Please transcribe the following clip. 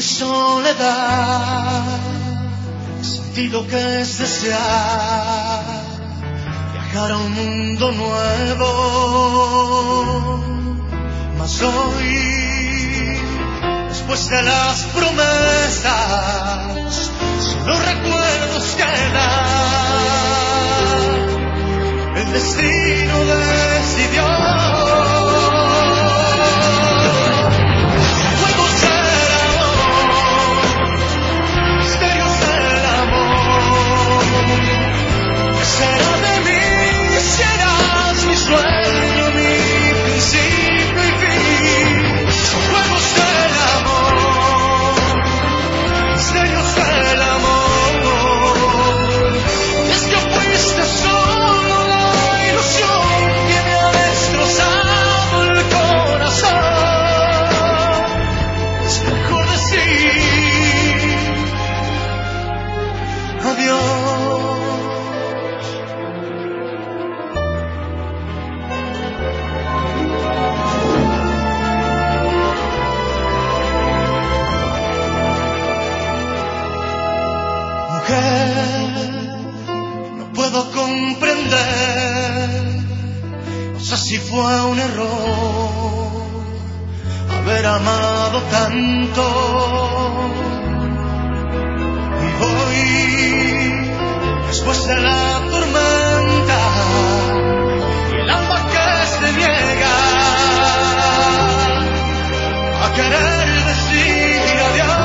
soledad, he sentido que es desear viajar a un mundo nuevo, mas hoy, después de las promesas, solo recuerdos quedan. El destino decidió. Sueño, mi principio y fin, son juegos del amor, misterios del amor. Es que fuiste solo la ilusión que me ha destrozado el corazón. Es mejor decir adiós. No puedo comprender, no sé si fue un error haber amado tanto. Y hoy, después de la tormenta y el alma que se niega a querer decir adiós.